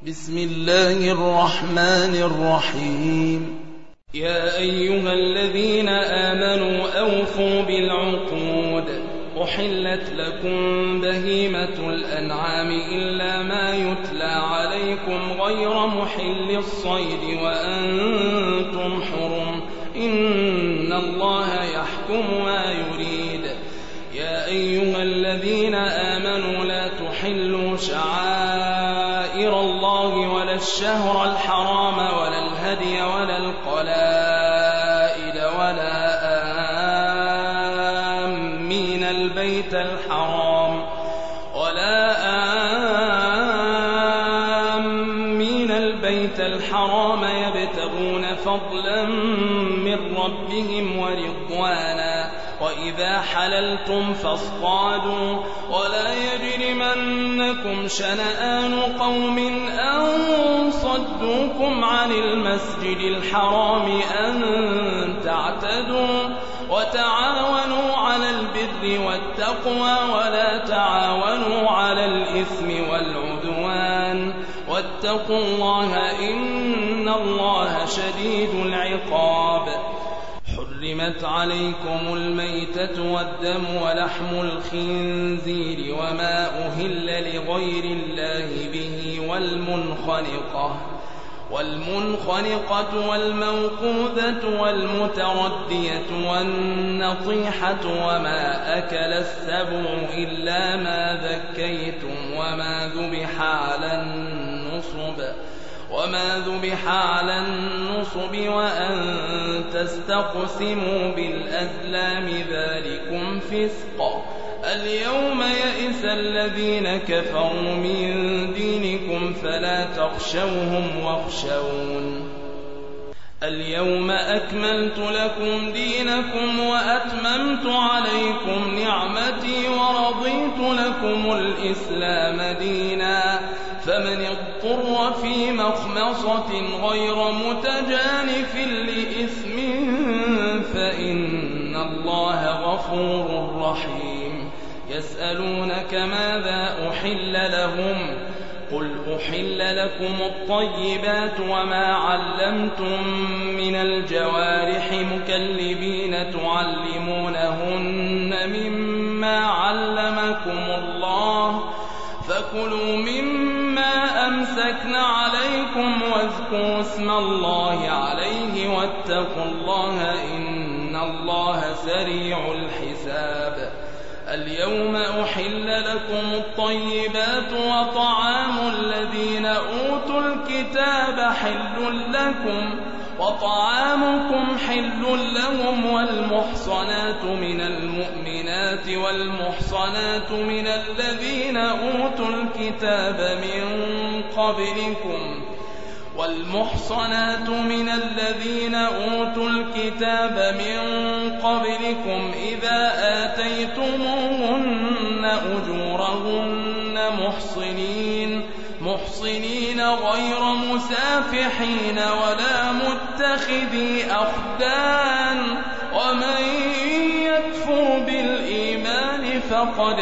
بسم الله الرحمن الرحيم. يا أيها الذين آمنوا أوفوا بالعقود. أحلت لكم بهيمة الأنعام إلا ما يتلى عليكم غير محل الصيد وأنتم حرم، إن الله يحكم ما يريد. يا أيها الذين آمنوا لا تحلوا شعائر الله ولا الشهر الحرام ولا الهدي ولا القلائد ولا آمين البيت الحرام يبتغون فضلا من ربهم ورضوانا، وإذا حللتم فاصطادوا، ولا يجرمنكم شنآن قوم أن صدوكم عن المسجد الحرام أن تعتدوا، وتعاونوا على البر والتقوى ولا تعاونوا على الإثم والعدوان، واتقوا الله إن الله شديد العقاب. حرمت عليكم الميتة والدم ولحم الخنزير وما أهل لغير الله به والمنخنقة والموقوذة والمتردية والنطيحة وما أكل السبع إلا ما ذكيتم وما ذبح على النصب وأن تستقسموا بالأزلام ذلكم فسق. اليوم يئس الذين كفروا من دينكم فلا تخشوهم واخشون. اليوم أكملت لكم دينكم وأتممت عليكم نعمتي ورضيت لكم الإسلام دينا، فمن اضطر في مخمصة غير متجانف لإثم فإن الله غفور رحيم. يسألونك ماذا أحل لهم؟ قل أحل لكم الطيبات وما علمتم من الجوارح مكلبين تعلمونهن مما علمكم الله، فكلوا مما أمسكن عليكم واذكروا اسم الله عليه واتقوا الله إن الله سريع الحساب. اليوم أحل لكم الطيبات وطعام الذين أوتوا الكتاب حل لكم وطعامكم حل لهم، والمحصنات من المؤمنات والمحصنات من الذين أوتوا الكتاب من قبلكم إذا آتيتموهن أجورهن محصنين غير مسافحين ولا متخذي أخدان، ومن يكفر بالإيمان فقد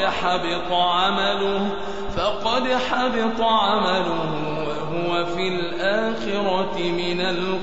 حبط عمله وهو في الآخرة من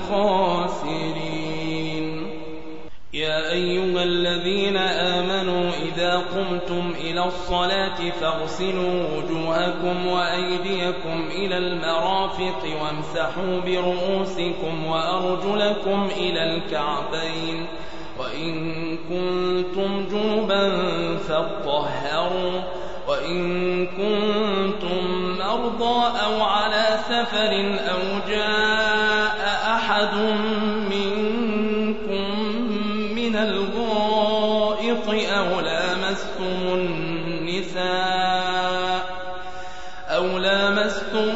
الخاسرين. يا أيها الذين آمنوا إذا قمتم إلى الصلاة فاغسلوا وجوهكم وأيديكم إلى المرافق وامسحوا برؤوسكم وأرجلكم إلى الكعبين، وإن كنتم جنبا فاطهروا، وإن كنتم مرضى أو على سفر أو جاء أحد منكم من الغائط أو لامستم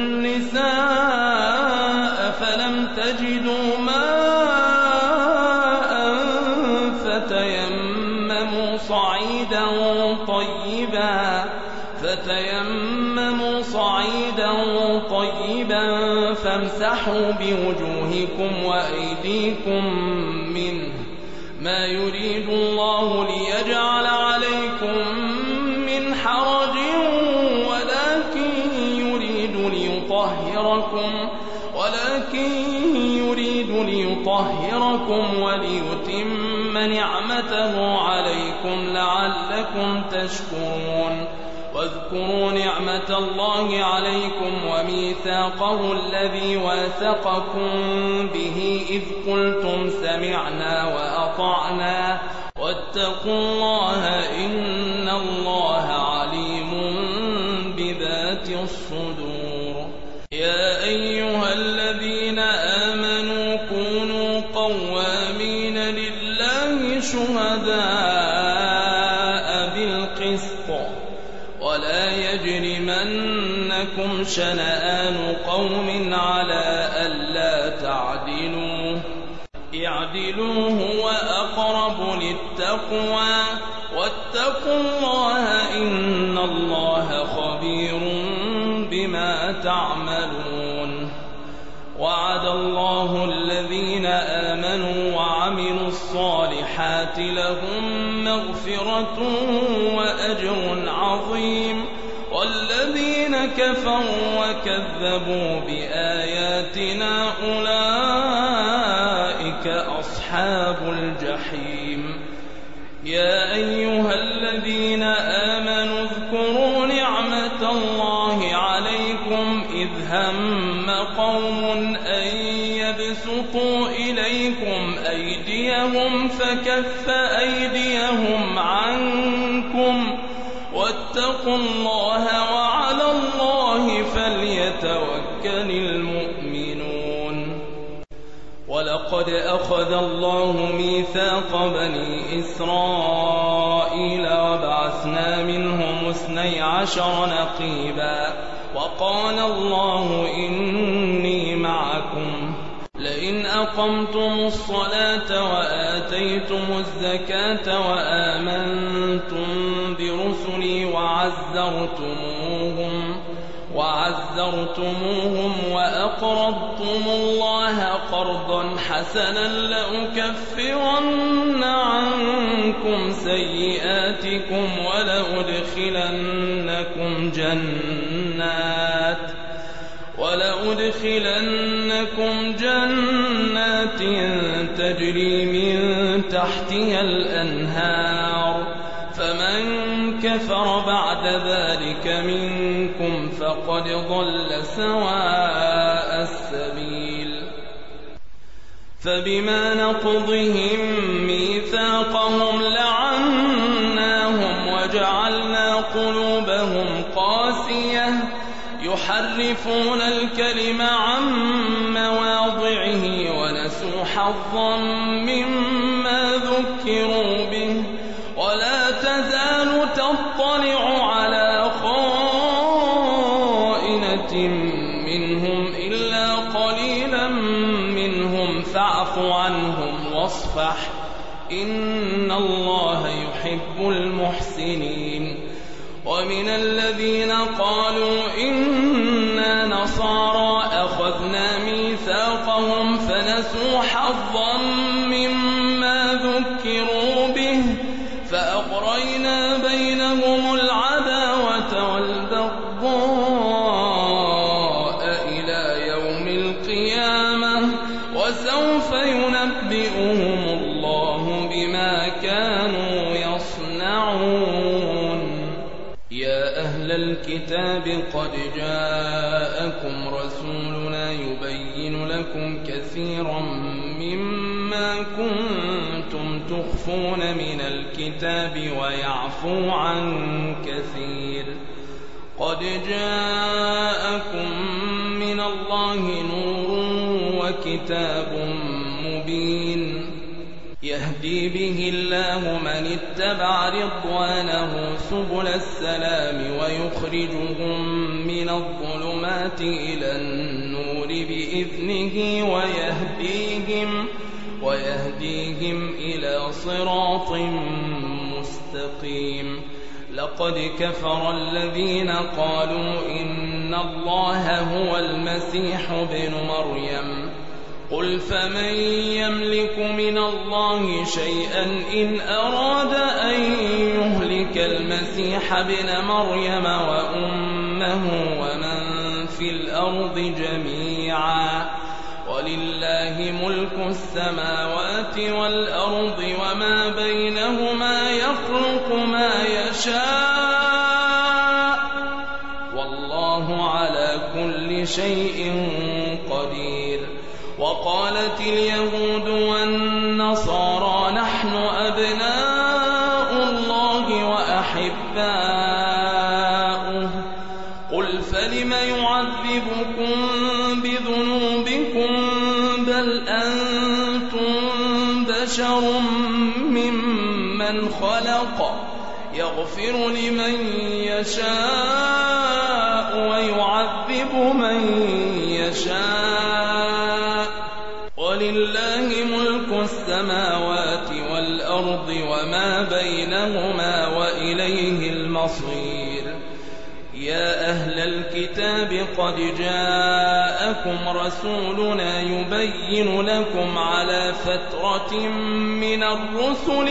النساء فلم تجدوا ماء فتيمموا صعيدا طيبا فامسحوا بوجوهكم وأيديكم منه، ما يريد الله ليجعل عليكم من حرج ولكن يريد ليطهركم وليتم نعمته عليكم لعلكم تشكرون. واذكروا نعمة الله عليكم وميثاقه الذي واثقكم به إذ قلتم سمعنا وأطعنا واتقوا الله إن الله عليم بذات الصدور. يا أيها الذين آمنوا كونوا قوامين لله شهداء بالقسط ولا يجرمنكم شنآن قوم على ألا تعدلوا اعدلوا هو أقرب للتقوى واتقوا الله إن الله خبير بما تعملون. وعد الله الذين آمنوا وعملوا الصالحات لهم مغفرة وأجر عظيم. والذين كفروا وكذبوا بآياتنا أولئك أصحاب الجحيم. يا أيها الذين آمنوا اذكروا نعمة الله عليكم إذ هم قوم أن يبسطوا إليكم أيديهم فكف أيديهم عنكم واتقوا الله وعلى الله فليتوكل المؤمنون. ولقد أخذ الله ميثاق بني إسرائيل وبعثنا منهم 12 نقيبا وقال الله إني معكم لئن أقمتم الصلاة وآتيتم الزكاة وآمنتم برسلي وعزرتموهم وأقرضتم الله قرضا حسنا لأكفرن عنكم سيئاتكم ولأدخلنكم جنات تجري من تحتها الأنهار فمن كفر بعد ذلك منكم فقد ضل سواء السبيل. فبما نقضهم ميثاقهم لعناهم وجعلنا قلوبهم قاسية يحرفون الكلم عن مواضعه ونسوا حظا مما ذكروا به ولا تزال تطلع على خائنة منهم إلا قليلا منهم فاعف عنهم واصفح إن الله يحب المحسنين. ومن الذين قالوا إنا نصارى أخذنا ميثاقهم فنسوا حظا مما ذكروا به فأغرينا بينهم العداوة والبغضاء إلى يوم القيامة وسوف ينبئهم الله بما كانوا يصنعون. يا أهل الكتاب قد جاءكم رسولنا يبين لكم كثيرا مما كنتم تخفون من الكتاب ويعفو عن كثير. قد جاءكم من الله نور وكتاب مبين يهدي به الله من اتبع رضوانه سبل السلام ويخرجهم من الظلمات إلى النور بإذنه ويهديهم إلى صراط مستقيم. لقد كفر الذين قالوا إن الله هو المسيح ابن مريم قل فمن يملك من الله شيئا إن أراد أن يهلك المسيح ابن مريم وأمه ومن في الأرض جميعا ولله ملك السماوات والأرض وما بينهما يخلق ما يشاء والله على كل شيء قدير. وقالت اليهود والنصارى نحن أبناء الله وأحباؤه قل فلم يعذبكم بذنوبكم بل أنتم بشر ممن خلق يغفر لمن يشاء ويعذب من يشاء ولله ملك السماوات والأرض وما بينهما وإليه المصير. يا أهل الكتاب قد جاءكم رسولنا يبين لكم على فترة من الرسل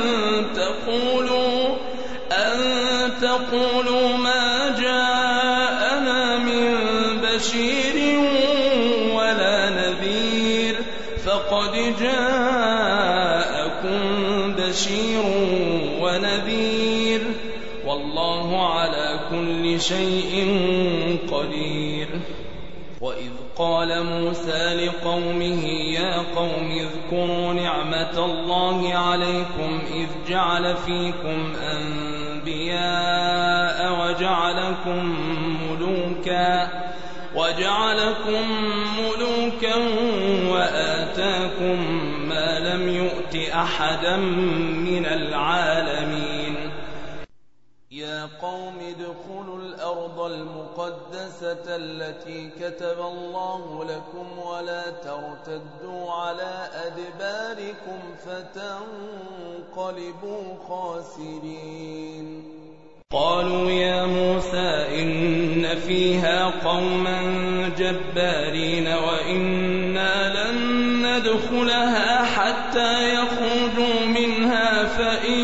أن تقولوا ما جاءنا من بشير ولا نذير فقد جاءكم بشير ونذير والله على كل شيء قدير. وإذ قال موسى لقومه يا قوم اذكروا نعمة الله عليكم إذ جعل فيكم أنبياء وجعلكم ملوكا وآتاكم ما لم يؤت أحدا من العالمين. يا قوم ادخلوا الأرض المقدسة التي كتب الله لكم ولا ترتدوا على أدباركم فتنقلبوا خاسرين. قالوا يا موسى إن فيها قوما جبارين وإنا لن ندخلها حتى يخرجوا منها فإن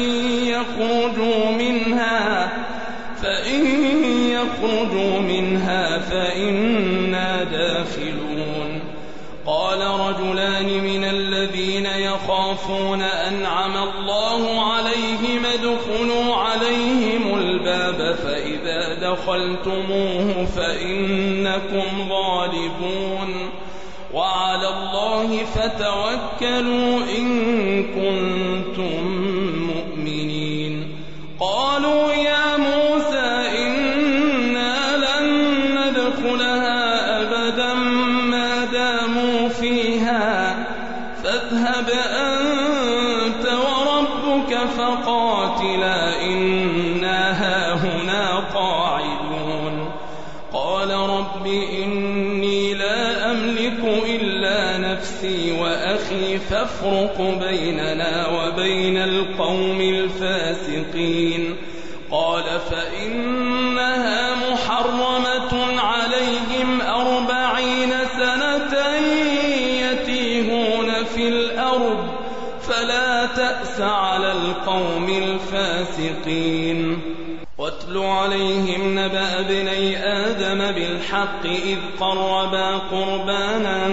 يخرجوا منها فإنا داخلون. قال رجلان من الذين يخافون أنعم الله عليهم ادخلوا عليهم الباب فإذا دخلتموه فإنكم غالبون وعلى الله فتوكلوا إن كنتم مؤمنين. قالوا يا موسى إنا لن ندخلها أبدا ما داموا فيها فاذهب أنت وربك فقاتلا إنا هاهنا قاعدون. قال رب إني لا أملك إلا نفسي وأخي فافرق بيننا وبين القوم الفاسقين. قال فإنها محرمة عليهم 40 سنة يتيهون في الأرض فلا تأس على القوم الفاسقين. واتل عليهم نبأ ابني آدم بالحق إذ قربا قربانا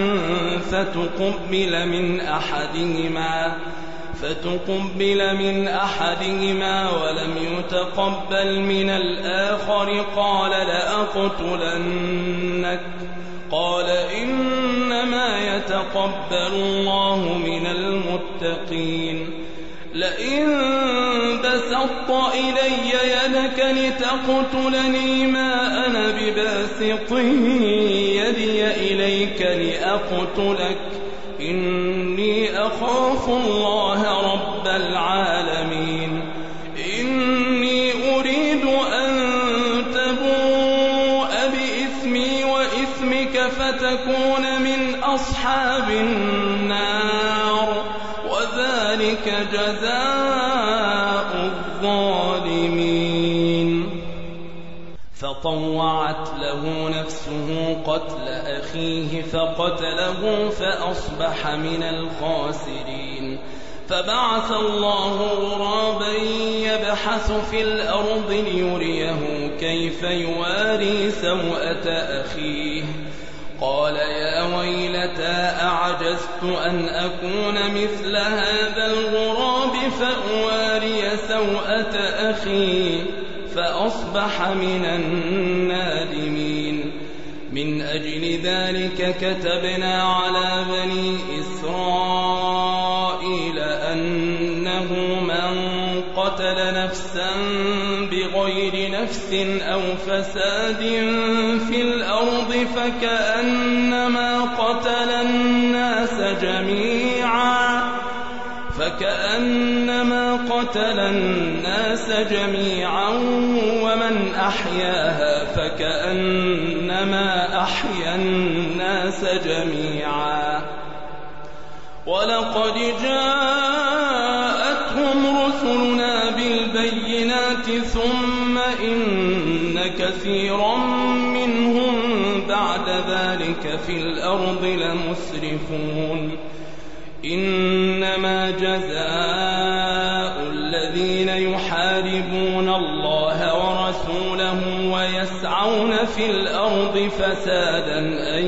فتقبل من أحدهما ولم يتقبل من الآخر قال لأقتلنك. قال إنما يتقبل الله من المتقين. لئن بسطت إلي يدك لتقتلني ما أنا بباسط يدي إليك لأقتلك إني أخاف الله رب العالمين. إني أريد أن تبوء بإثمي وإثمك فتكون من أصحاب النار وذلك جزاء الظالمين. فطوعت له نفسه قتل أخيه فقتله فأصبح من الخاسرين. فبعث الله غرابا يبحث في الأرض ليريه كيف يواري سوءة أخيه قال يا ويلتى أعجزت أن أكون مثل هذا الغراب فأواري سوءة أخي فأصبح من النادمين. من أجل ذلك كتبنا على بني إسرائيل أنه من قتل نفسا بغير نفس أو فساد في الأرض فكأنما قتل الناس جميعا ومن أحياها فكأنما أحيا الناس جميعا. ولقد جاءتهم رسلنا بالبينات ثم إن كثيرا منهم بعد ذلك في الأرض لمسرفون. إنما جزاء الذين يحاربون الله ورسوله ويسعون في الأرض فسادا أن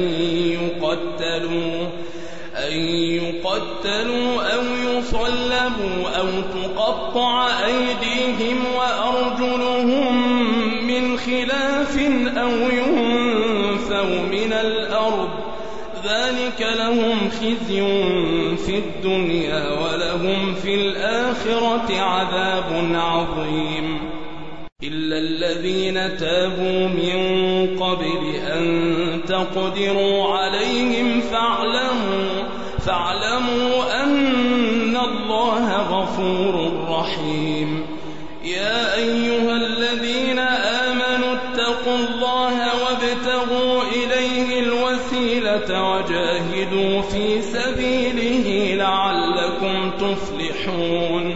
يقتلوا أو يصلبوا أو تقطع أيديهم وأرجلهم من خلاف أو ينفوا من الأرض ذلك لهم خزي في الدنيا ولهم في الآخرة عذاب عظيم. إلا الذين تابوا من قبل أن تقدروا عليهم فاعلموا أن الله غفور رحيم. يا أيها الذين آمنوا اتقوا الله وابتغوا إليه الوسيلة وجاهدوا في سبيله لعلكم تفلحون.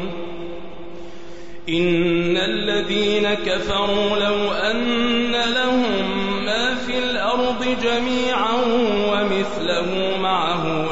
إن الذين كفروا لو أن لهم ما في الأرض جميعا ومثله معه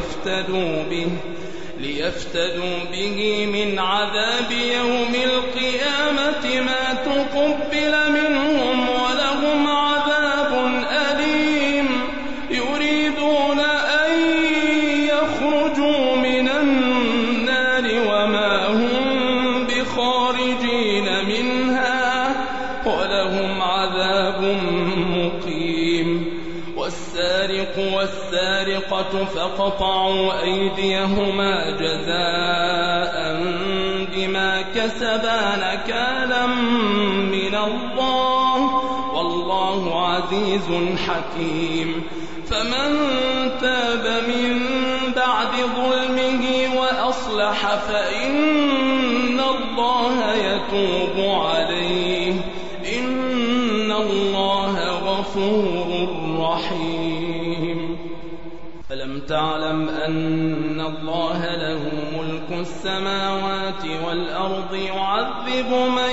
ليفتدوا به من عذاب يوم القيامة ما تقبل منهم ولهم عذاب أليم. يريدون أن يخرجوا من النار وما هم بخارجين منها ولهم عذاب مقيم. والسارق والسارقة فاقطعوا أيديهما جزاء بما كسبا نكالا من الله والله عزيز حكيم. فمن تاب من بعد ظلمه وأصلح فإن الله يتوب عليه إن الله غفور رحيم. فلم تعلم أن الله له ملك السماوات والأرض يعذب من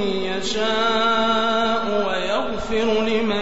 يشاء ويغفر لمن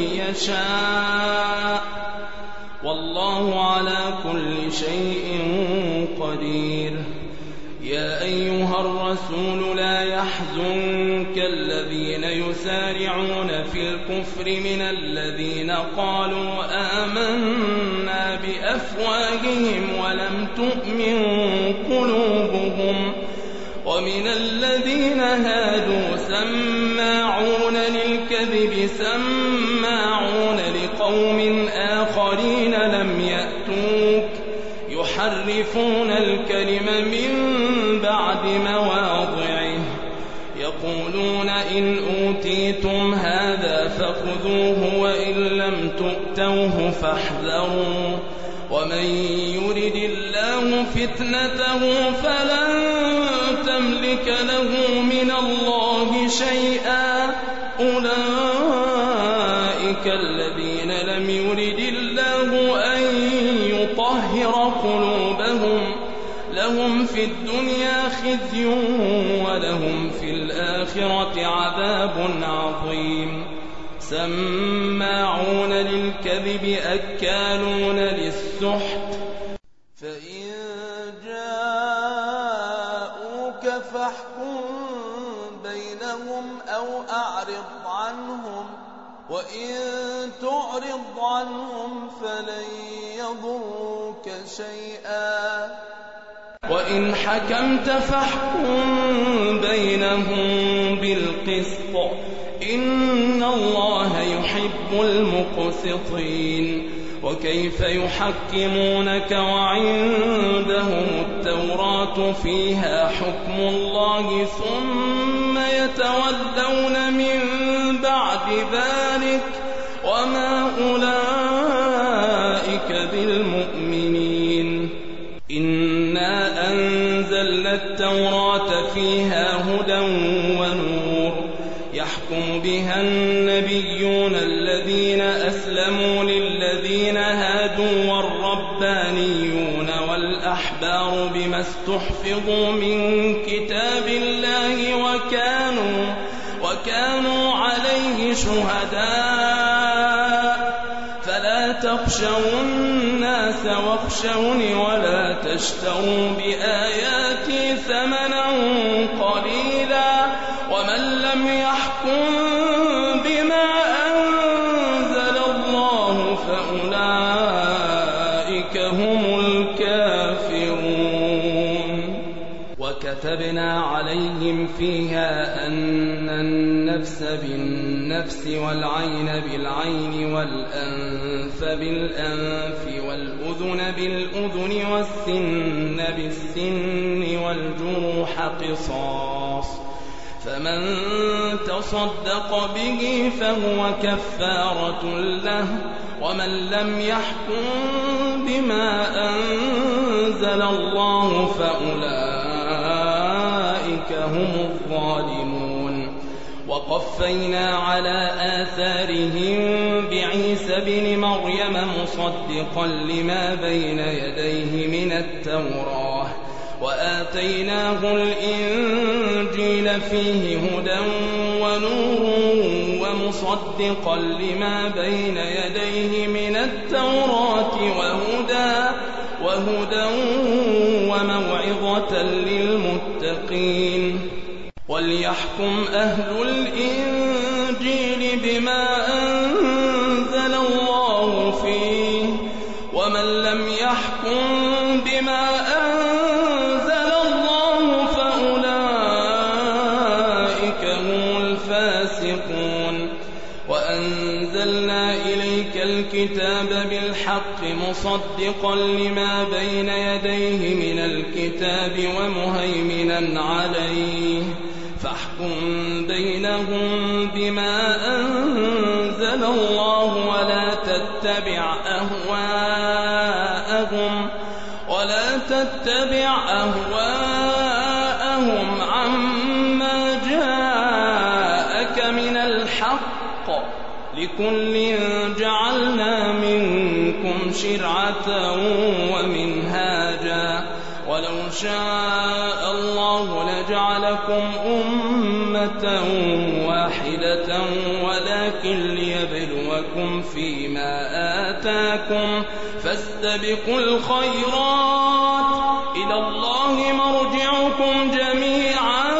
يشاء والله على كل شيء قدير. يا أيها الرسول لا يحزنك الذين يسارعون في الكفر من الذين قالوا آمنا بأفواههم ولم تؤمن قلوبهم ومن الذين هادوا سماعون للكذب سماعون لقوم آخرين لم يأتوك يحرفون الكلم من بعد مواضعه يقولون إن أوتيتم هذا فخذوه وإن لم تؤتوه فاحذروا ومن يرد الله فتنته فلن تملك له من الله شيئا أولئك الذين لم يرد الله أن يطهر قلوبهم لهم في الدنيا خزي ولهم في الآخرة عذاب عظيم. سماعون للكذب أكالون للسحت فإن جاءوا وإن تعرض عنهم فلن يضروك شيئا وإن حكمت فاحكم بينهم بالقسط إن الله يحب المقسطين وكيف يحكمونك وعندهم التوراة فيها حكم الله ثم يتولون من بعد ذلك وما أولئك بالمؤمنين إنا أنزلنا التوراة فيها هدى ونور يحكم بها النبيون الذين أسلموا للذين هادوا والربانيون والأحبار بما استحفظوا من كتاب الله وكانوا عليه شهداء فلا تخشوا الناس واخشوني ولا تشتروا بآياتي ثمنا قليلا ومن لم يحكم بما أنزل الله فأولئك هم الكافرون وكتبنا عليهم فيها أن النفس بالنفس والعين بالعين والأنف بالأنف والأذن بالأذن والسن بالسن والجروح قصاص فمن تصدق به فهو كفارة له ومن لم يحكم بما أنزل الله فأولئك هم الظالمون وقفينا على آثارهم بعيسى بن مريم مصدقا لما بين يديه من التوراة وآتيناه الإنجيل فيه هدى ونور ومصدقا لما بين يديه من التوراة وهدى وموعظة للمتقين وليحكم أهل الإنجيل بما أنزل الله فيه ومن لم يحكم بما أنزل الله فأولئك هم الفاسقون وأنزلنا إليك الكتاب بالحق مصدقا لما بين يديه من الكتاب ومهيمنا عليه فاحكم بينهم بما أنزل الله ولا تتبع أهواءهم عما جاءك من الحق لكل جعلنا منكم شرعة ومنهاجا ولو شاء الله لجعلكم أمة واحدة ولكن ليبلوكم فيما آتاكم فاستبقوا الخيرات إلى الله مرجعكم جميعا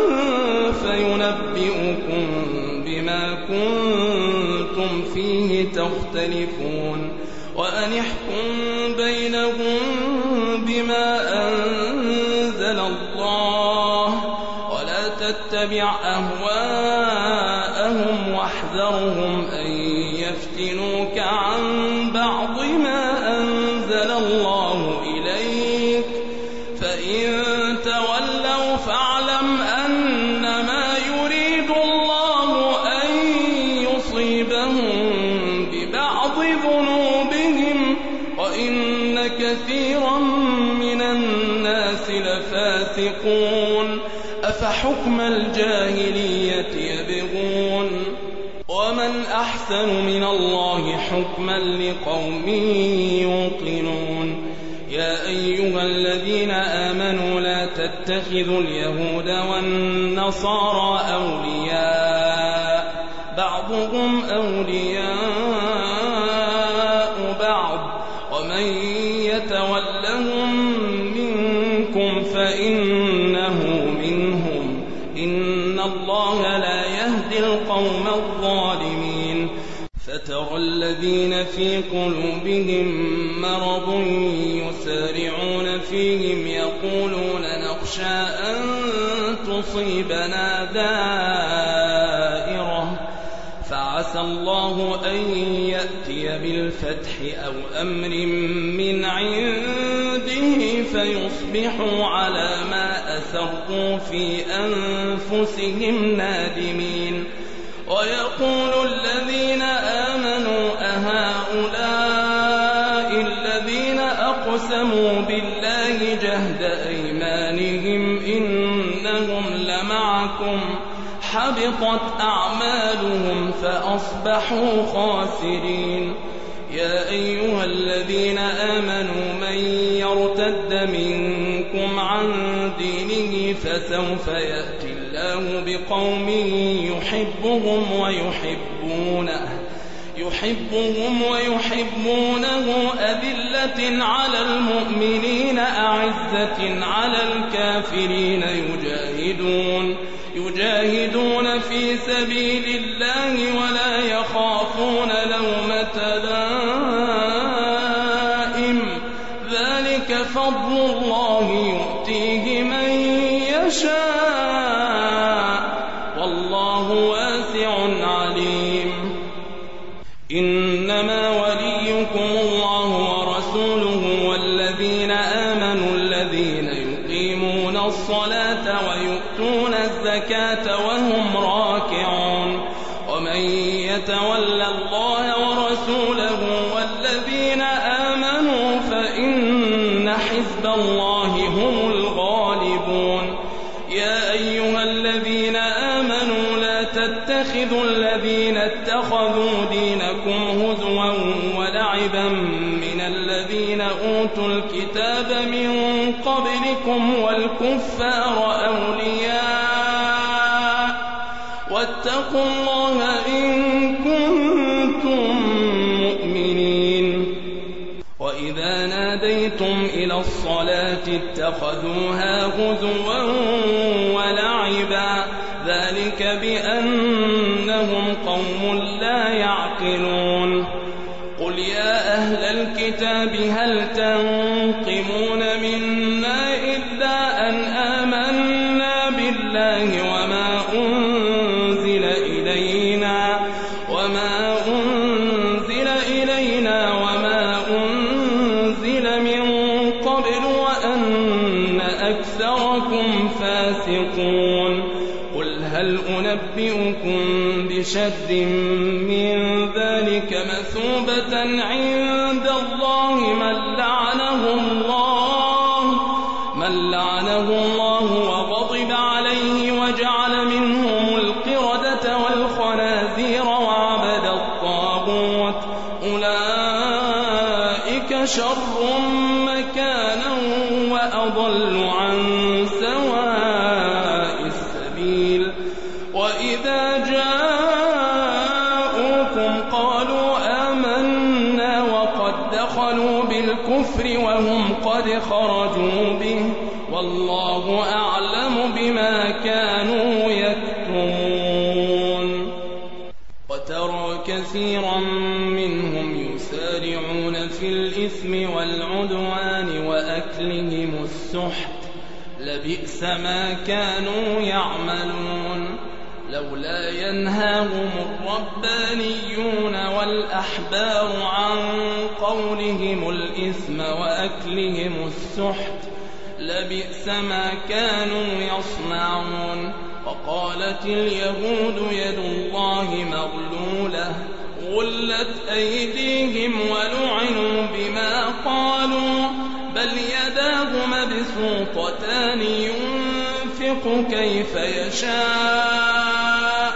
فينبئكم بما كنتم فيه تختلفون وأن احكم بينهم بما أنزل الله ولا تتبع أهواءهم واحذرهم أن يفتنوك عن بعض ما أنزل الله إليك فإن تولوا فاعلم أنما يريد الله أن يصيبهم ببعض ذنوبهم وإن كثيرا من الناس لفاسقون أفحكم الجاهلية يبغون ومن أحسن من الله حكما لقوم يوقنون يا أيها الذين آمنوا لا تتخذوا اليهود والنصارى أولياء بعضهم أولياء بعض ومن يتولهم منكم فإنه منهم إن الله لا يهدي القوم الظالمين قلوبهم مرض يسارعون فيهم يقولون نخشى أن تصيبنا دائرة فعسى الله أن يأتي بالفتح أو أمر من عنده فيصبحوا على ما أسروا في أنفسهم نادمين ويقول الذين آمنوا أهؤلاء الذين أقسموا بالله جهد أيمانهم إنهم لمعكم حبطت أعمالهم فأصبحوا خاسرين يا أيها الذين آمنوا من يرتد منكم عن دينه فسوف يأتي الله بقوم يحبهم ويحبونه أذلة على المؤمنين أعزة على الكافرين يجاهدون في سبيل الله ولا يخافون لومة لائم ذلك فضل الله يؤتيه من يشاء والله واسع عليم إنما وليكم الله ورسوله والذين آمنوا الذين يقيمون الصلاة ويؤتون الزكاة وهم راكعون ومن يتول الله ورسوله والذين آمنوا فإن حزب الله هم الغالبون يا أيها الذين آمنوا لا تتخذوا الذين اتخذوا دينكم هزوا ولعبا من الذين أوتوا الكتاب من قبلكم والكفار أولياء واتقوا الله إن كنتم مؤمنين وإذا ناديتم إلى الصلاة اتخذوها هزوا ولعبا ذلك بأنهم قوم لا يعقلون قل يا أهل الكتاب هل تنقمون منا إلا أن آمنا بالله وما أنزل إلينا وما أنزل من قبل وأن أكثركم فاسقون قل هل أنبئكم بشر من ذلك مثوبة عند الله من لعنه الله وغضب عليه وجعل منهم القردة والخنازير وعبد الطاغوت أولئك شر مكانا وأضل عن سواء السبيل وإذا جاءوكم قالوا آمنا وقد دخلوا بالكفر وهم قد خرجوا به والله أعلم بما كانوا يكتمون وترى كثيرا منهم يسارعون في الإثم والعدوان وأكلهم السحت لبئس ما كانوا يعملون لولا ينهاهم الربانيون والأحبار عن قولهم الإثم وأكلهم السحت لبئس ما كانوا يصنعون وقالت اليهود يد الله مغلولة غلت أيديهم ولعنوا بما قالوا بل يداه مبسوطتان ينفق كيف يشاء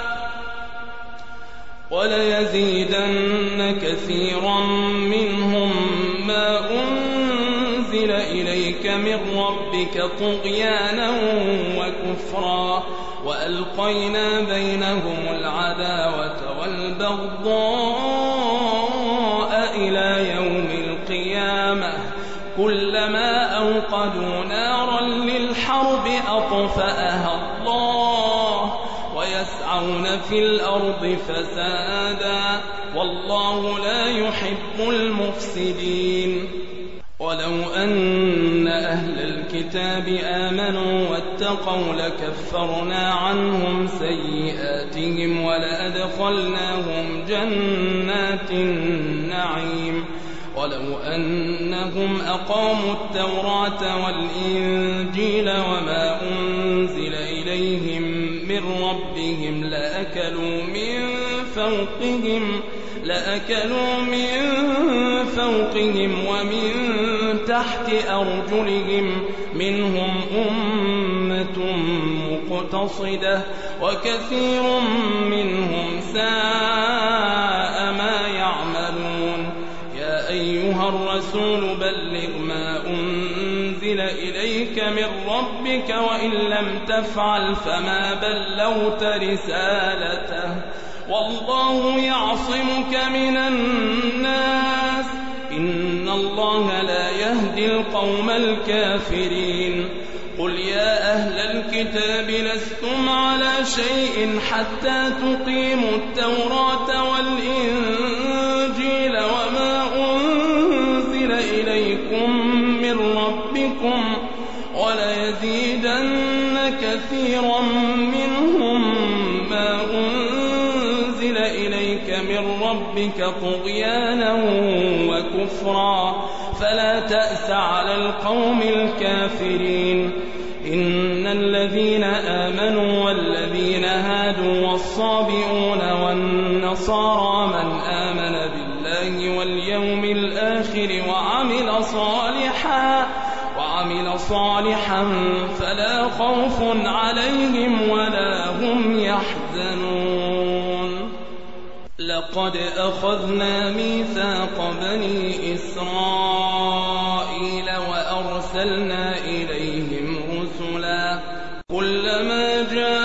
وليزيدن كثيرا منهم ما أنزل إليك من ربك طغيانا وكفرا وألقينا بينهم العداوة والبغضاء إلى يوم القيامة كلما أوقدوا نارا للحرب أطفأها الله ويسعون في الأرض فسادا والله لا يحب المفسدين. ولو أن أهل الكتاب آمنوا واتقوا لكفرنا عنهم سيئاتهم ولأدخلناهم جنات النعيم. ولو أنهم أقاموا التوراة والإنجيل وما أنزل إليهم من ربهم لأكلوا من فوقهم ومن تحت أرجلهم منهم أمة مقتصدة وكثير منهم ساء ما يعملون. يا أيها الرسول بلغ ما أنزل إليك من ربك وإن لم تفعل فما بلغت رسالته والله يعصمك من الناس إن الله لا يهدي القوم الكافرين. قل يا أهل الكتاب لستم على شيء حتى تقيموا التوراة والإنجيل وما أنزل إليكم من ربكم وليزيدن كثيرا منهم ما أنزل إليك من ربك طغيانا وكفرا فلا تأس على القوم الكافرين. إن الذين آمنوا والذين هادوا والصابئون والنصارى من آمن بالله واليوم الآخر وعمل صالحا فلا خوف عليهم ولا هم يحزنون. لقد أخذنا ميثاق بني إسرائيل وأرسلنا إليهم رسلا كلما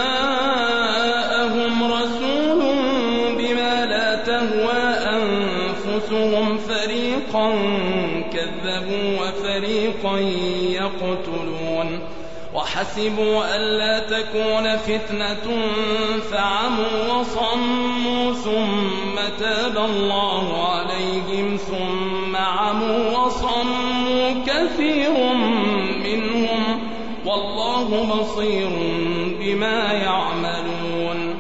جاءهم رسول بما لا تهوى أنفسهم فريقا كذبوا وفريقا يقتلون وحسبوا ألا تكون فتنة فعموا وصموا ثم تاب الله عليهم ثم عموا وصموا كثير منهم والله بصير بما يعملون.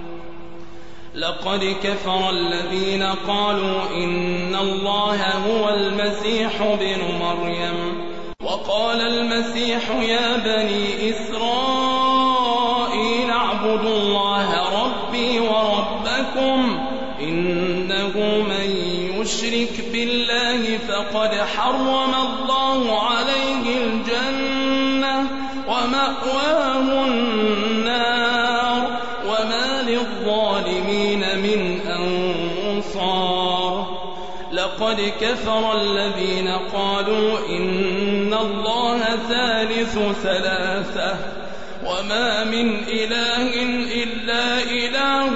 لقد كفر الذين قالوا إن الله هو المسيح ابن مريم وقال المسيح يا بني إسرائيل اعبدوا الله ربي وربكم إنه من يشرك بالله فقد حرم الله عليه الجنة ومأواه النار وما للظالمين من أنصار. لقد كفر الذين قالوا إن الله ثالث ثلاثة وما من إله إلا إله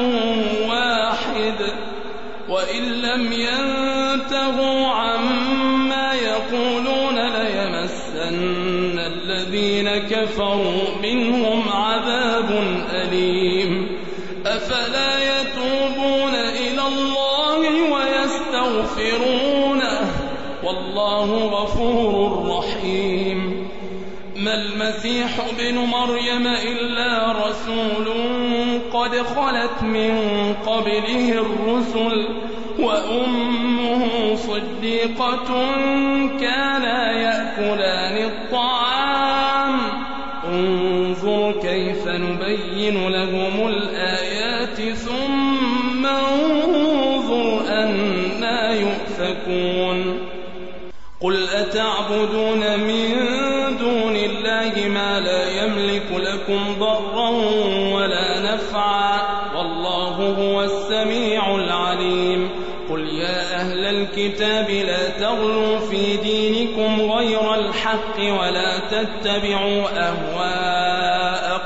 واحد وإن لم ينتهوا عما يقولون ليمسن الذين كفروا منهم عذاب أليم. أفلا يتوبون إلى الله ويستغفرونه والله غفور رحيم. ما المسيح ابن مريم إلا رسول قد خلت من قبله الرسل وأمه صديقة كانا يأكلان الطعام انظر كيف نبين لهم الآيات ثم انظر أنا يؤفكون. قل أتعبدون من دون الله ما لا يملك لكم ضرا ولا نفعا والله هو السميع العليم. قل يا أهل الكتاب لا تغلوا في دينكم غير الحق ولا تتبعوا أهواء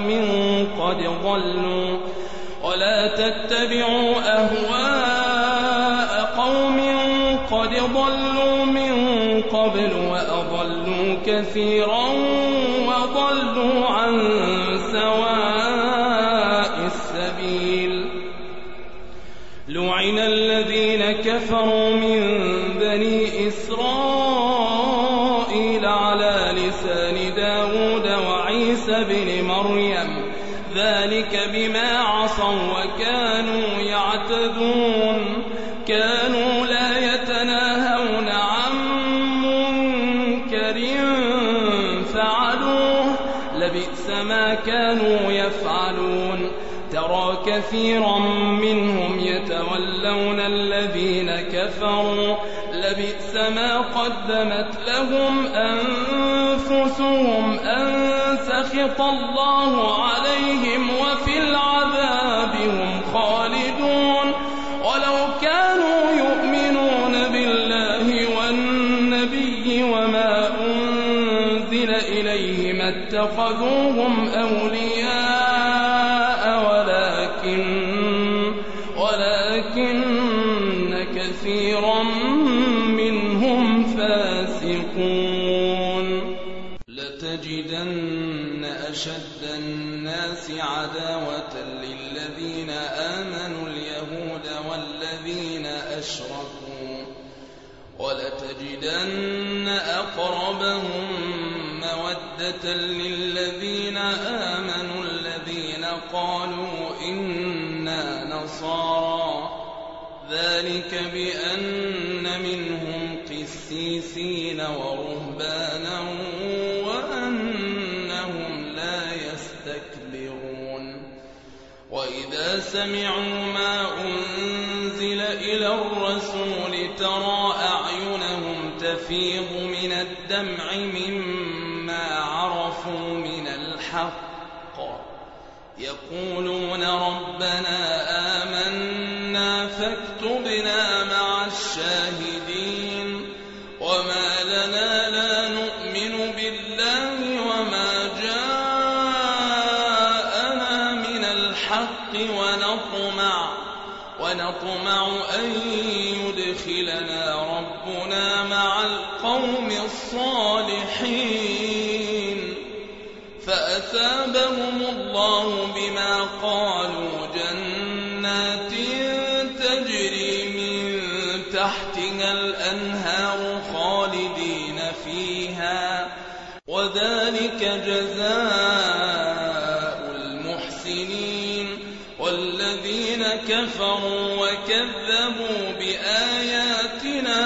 قوم قد ضلوا من قبل وأضلوا كثيرا وضلوا عن سواء السبيل. لعن عيسى ابن مريم ذلك بما عصوا وكانوا يعتدون كانوا لا يتناهون عن منكر فعلوه لبئس ما كانوا يفعلون ترى كثيرا منهم يتولون الذين كفروا لبئس ما قدمت لهم أنفسهم أن سخط الله عليهم وفي العذاب هم خالدون ولو كانوا يؤمنون بالله والنبي وما أنزل إليه ما اتخذوهم أولياء ولكن كثيرا منهم فاسقون لتجدن أشد الناس عداوة للذين آمنوا اليهود والذين أشركوا ولتجدن أقربهم مودة للذين آمنوا الذين قالوا إنا نصارى ذلك بأن منهم قسيسين ورهبانا وأنهم لا يستكبرون وإذا سمعوا ما أنزل إلى الرسول ترى أعينهم تفيض من الدمع مما عرفوا من الحق يقولون ربنا آمنا فاكتبنا مع الشاهدين وما لنا لا نؤمن بالله وما جاءنا من الحق ونطمع أن يدخلنا ربنا مع القوم الصالحين فأثابهم الله بما قالوا جنات تجري من تحتها الأنهار خالدين فيها وذلك جزاء المحسنين والذين كفروا وكذبوا بآياتنا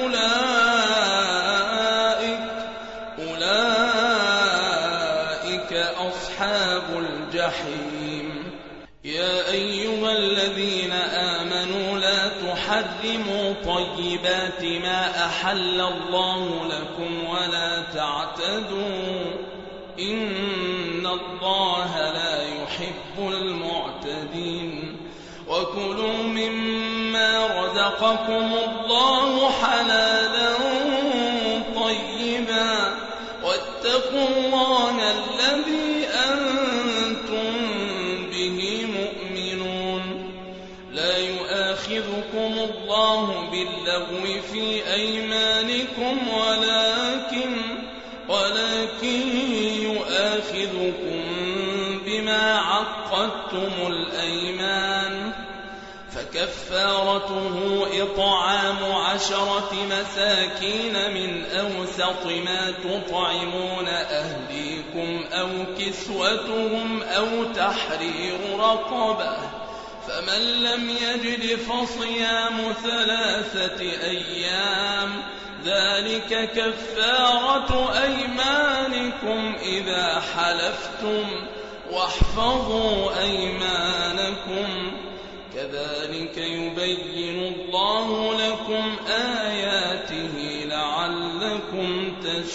أولئك أصحاب الجحيم يا أيها الذين آمنوا لا تحرموا طيبات ما أحل الله لكم ولا تعتدوا إن الله لا يحب المعتدين وكلوا مما رزقكم الله حلالا طيبا واتقوا الله الذي أنتم به مؤمنون لا يؤاخذكم الله باللغو في أيمانكم ولكن يؤاخذكم بما عقدتم الأيمان فكفارته إطعام 10 مساكين من أوسط ما تطعمون أهليكم أو كسوتهم أو تحرير رقبة فمن لم يجد فصيام 3 أيام ذلك كفارة أيمانكم إذا حلفتم واحفظوا أيمانكم كذلك يبين الله لكم آياته لعلكم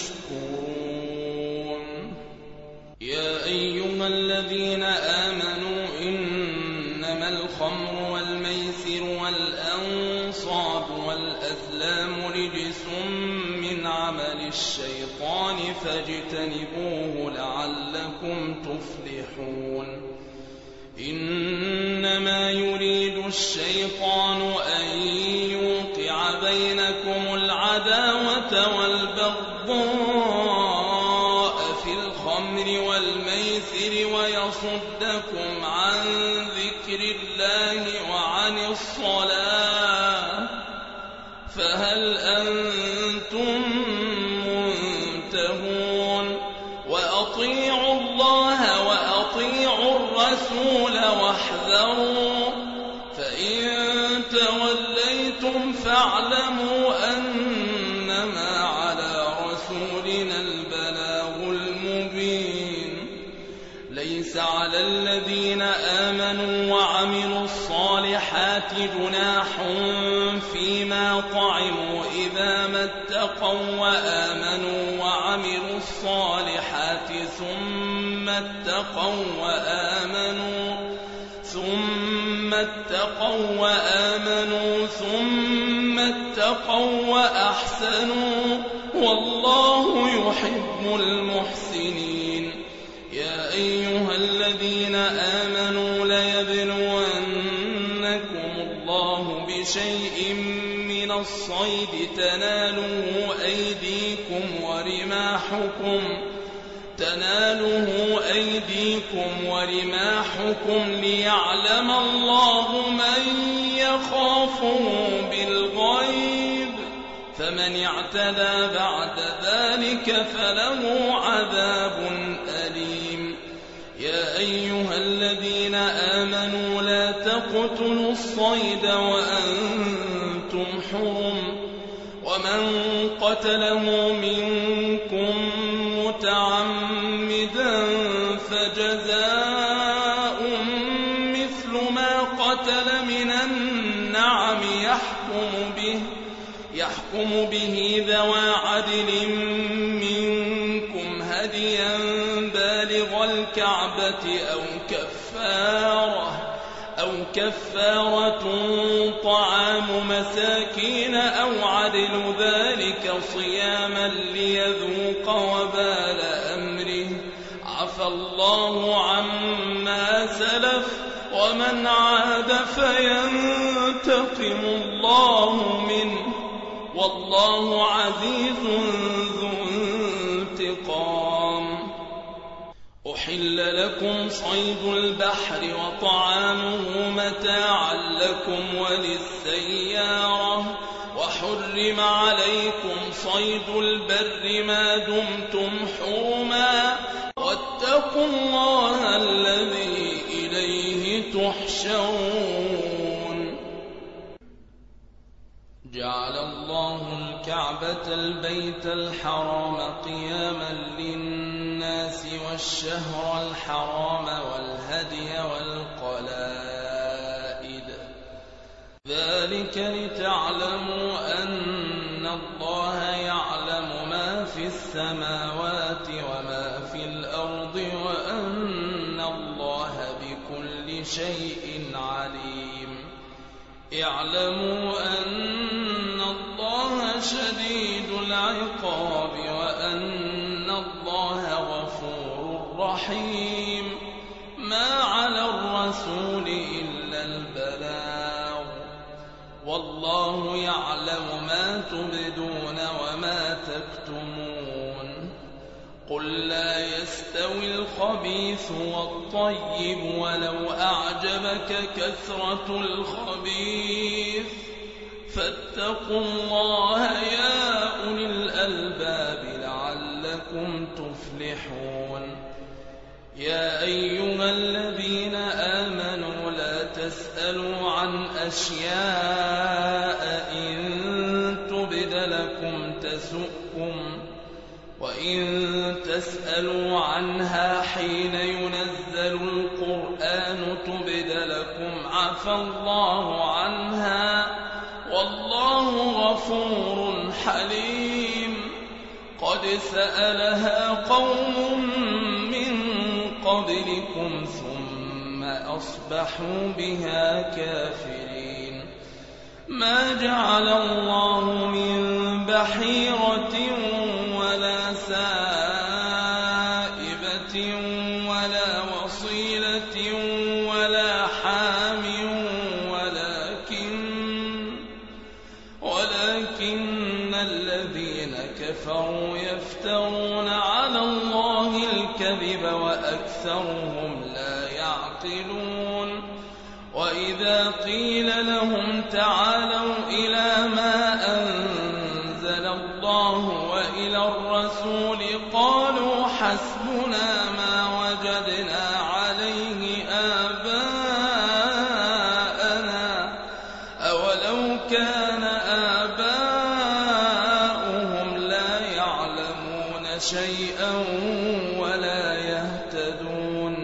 تشكرون يا أيها الذين آمنوا إنما الخمر والميسر والأنصاب والأزلام رجس من عمل الشيطان فاجتنبوه لعلكم تفلحون إنما يريد الشيطان أن يوقع بينكم العداوة والبغضاء في الخمر والميسر ويصدكم عن ذكر الله وعن الصلاة فهل أنتم منتهون وأطيعوا الله واحذروا فإن توليتم فاعلموا أنما على رسولنا البلاغ المبين ليس على الذين آمنوا وعملوا الصالحات جناح فيما طعموا إذا ما اتقوا وآمنوا وعملوا الصالحات ثم اتقوا وأحسنوا والله يحب المحسنين. يا أيها الذين آمنوا ليبلونكم الله بشيء من الصيد تناله أيديكم ورماحكم ليعلم الله من يخافه بالغيب فمن اعتدى بعد ذلك فله عذاب أليم. يا أيها الذين آمنوا لا تقتلوا الصيد وأنتم حرم ومن قتله منكم متعمدا فجزاء مثل ما قتل من النعم يحكم به ذوى عدل منكم هديا بالغ الكعبة أو كفارة طعام مساكين أو عدل ذلك صياما ليذوق وبال أمره عفى الله عما سلف ومن عاد فينتقم الله منه والله عزيز ذو انتقام. أحل لكم صيد البحر وطعامه متاعا لكم وللسيارة وحرم عليكم صيد البر ما دمتم حرما واتقوا الله الذي إليه تحشرون. جعل الله الكعبة البيت الحرام قياما للناس والشهر الحرام والهدي والقلائد ذلك لتعلموا أن الله يعلم ما في السماوات وما في الأرض وأن الله بكل شيء عليم. اعلموا أن الله شديد العقاب وأن الله غفور رحيم. ما على الرسول إلا البلاغ والله يعلم ما تبدون وما تكتمون. قل لا يستوي الخبيث والطيب ولو أعجبك كثرة الخبيث فاتقوا الله يا أولي الألباب لعلكم تفلحون. يا أيها الذين آمنوا لا تسألوا عن أشياء إن تبد لكم تسؤكم وإن تسألوا عنها حين ينزل القرآن تبد لكم عفى الله عنها والله غفور حليم. قد سألها قوم من قبلكم ثم أصبحوا بها كافرين. ما جعل الله من بحيرة ولا سائبة ولا وصيلة ولا حام ولكن الذين كفروا يفترون على الله الكذب وأكثرهم لا يعقلون. وإذا قيل لهم تعالوا إلى ما أنزل الله وإلى الرسول قالوا حسبنا ما وجدنا عليه آباءنا شيئا ولا يهتدون.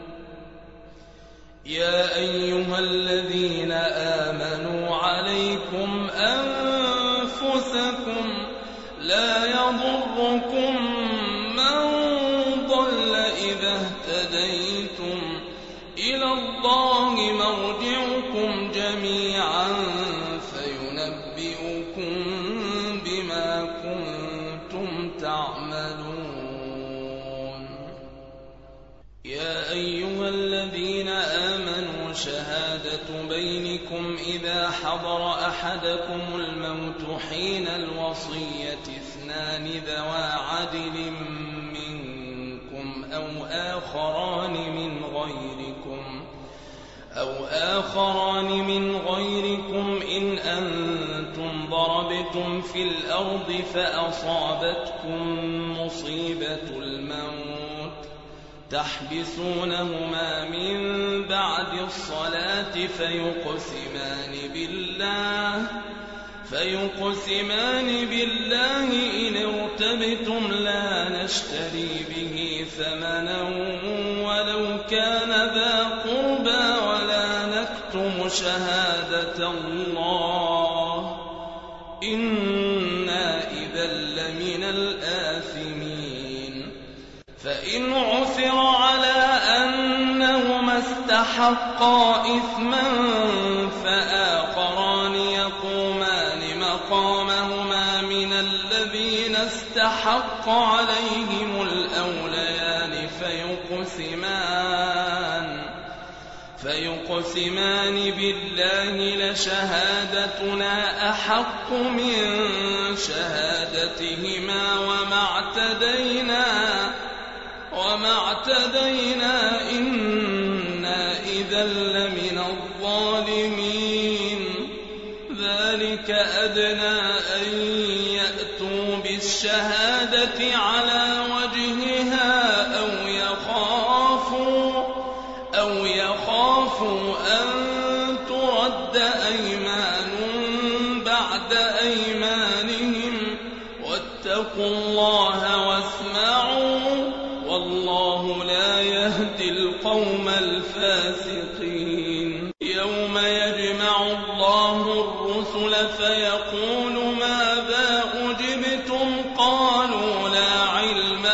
يا أيها الذين آمنوا عليكم أنفسكم لا يضركم من ضل إذا اهتديتم إلى الله مرجعكم جميعا فينبئكم بما كنتم تعملون. يا أيها الذين آمنوا شهادة بينكم إذا حضر أحدكم الموت حين الوصية 2 ذوى عدل منكم أو آخران من غيركم إن أنتم ضربتم في الأرض فأصابتكم مصيبة الموت تحبسونهما من بعد الصلاة فيقسمان بالله إن ارتبتم لا نشتري به ثمنا ولو كان ذا قربى ولا نكتم شهادة الله إنا إذا لمن الآثمين. فإن عثر على أنهما استحقا إثما فآخران يقومان مقامهما من الذين استحق عليهم الأوليان فيقسمان بالله لشهادتنا أحق من شهادتهما وما اعتدينا إنا إذا لمن الظالمين. ذلك أدنى أن يأتوا بالشهادة على وجهها أو يخافوا أن ترد أيمان بعد أيمانهم واتقوا الله واسمعوا والله لا يهدي القوم الفاسقين. يوم يجمع الله الرسل فيقول ماذا أجبتم قالوا لا علم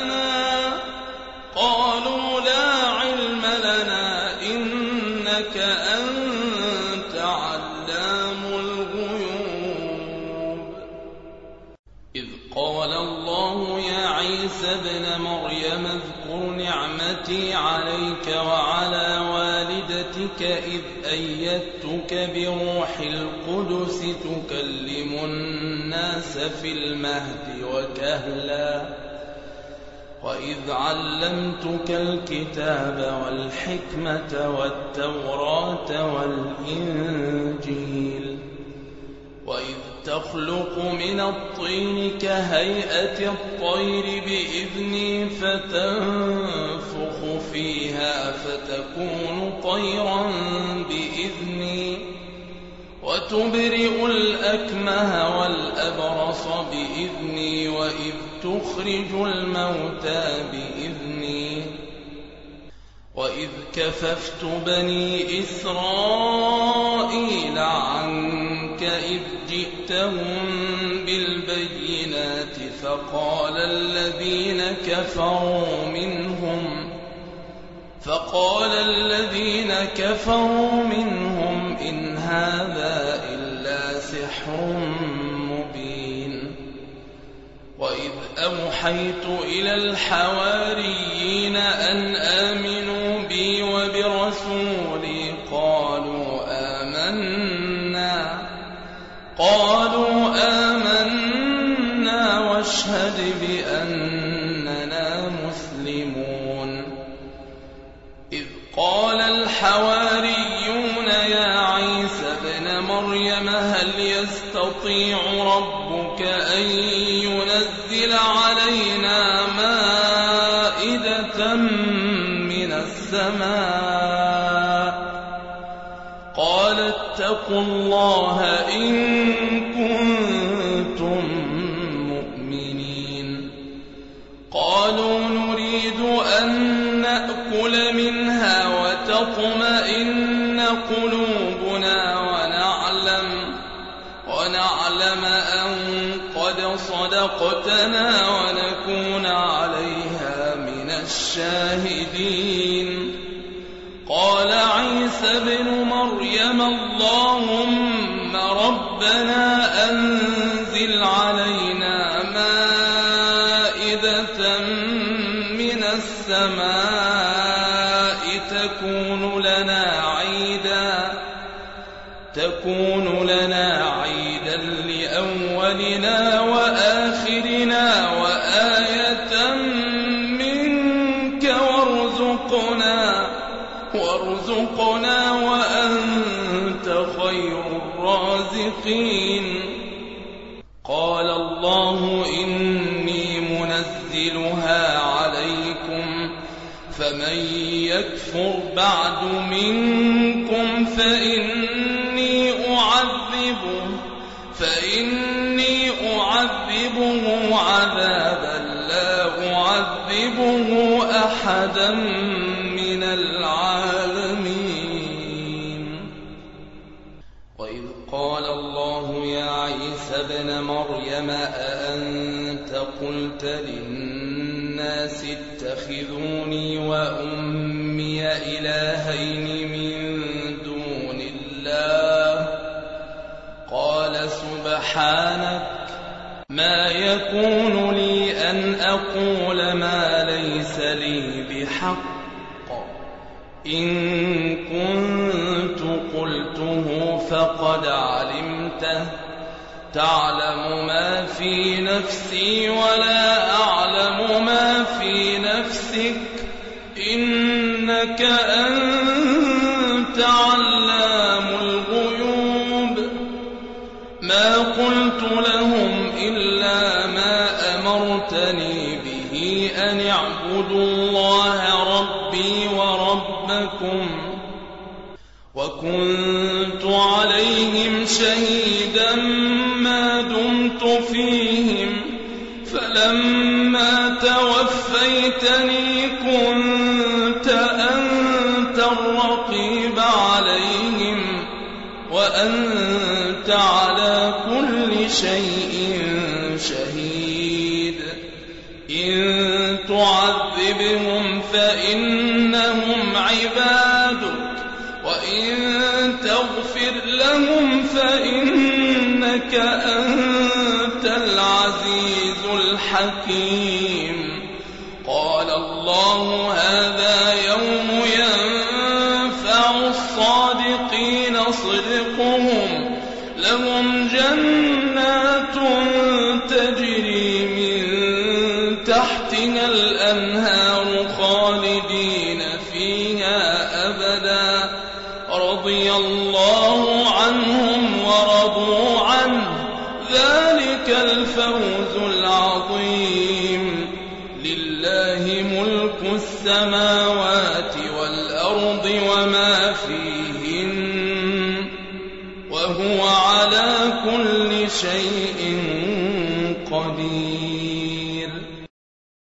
لنا إنك أنت علام الغيوب. إذ قال الله يا عيسى ابن مريم اذكر نعمتي عليك وعلى والدتك إذ أيدتك بروح القدس تكلم الناس في المهد وكهلا وإذ علمتك الكتاب والحكمة والتوراة والإنجيل وإذ تخلق من الطين كهيئة الطير بإذني فتنفخ فيها فتكون طيرا بإذني وتبرئ الأكمه والأبرص بإذني وإذ تخرج الموتى بإذني وإذ كففت بني إسرائيل عنك إذ جئتهم بالبينات فقال الذين كفروا منهم إن هذا إلا سحر مبين. وإذ أوحيت إلى الحواريين أن آمنوا بي وبرسولي قالوا آمنا واشهد بأننا مسلمون. إذ قال الحواريون يا عيسى ابن مريم هل يستطيع ربك أن ينزل علينا مائدة من السماء قال اتقوا الله إن كنتم مؤمنين. قد صدقتنا ونكون عليها من الشاهدين. قال عيسى ابن مريم اللهم ربنا أنزل علينا مائدة من السماء تكون لنا عيدا لأولنا وآخرنا وآية منك وارزقنا وأنت خير الرازقين. قال الله إني منزلها عليكم فمن يكفر بعد منكم فإني أعذبه عذابا لا أعذبه أحدا من العالمين. وإذ قال الله يا عيسى ابن مريم أأنت قلت للناس اتخذوني وأمي إلهين من دون الله؟ قال سبحانك ما يكون لي أن أقول ما ليس لي بحق إن كنت قلته فقد علمته تعلم ما في نفسي ولا أعلم ما في نفسك إنك أنت علام الغيوب. ما قلت لهم إلا ما أمرتني به أن اعبدوا الله ربي وربكم وكنت عليهم شهيدا ما دمت فيهم فلما توفيتني كنت أنت الرقيب عليهم وأنت على كل شيء شهيد. إن تعذبهم فإنهم عبادك وإن تغفر لهم فإنك أنت العزيز الحكيم. قال الله هذا يوم ينفع الصادقين صدقهم لهم جنات تجري من تحتها الأنهار خالدين فيها أبدا رضي الله عنهم ورضوا عنه ذلك الفوز العظيم. لله ملك السماوات والأرض وما فيهن وهو على كل شيء قدير.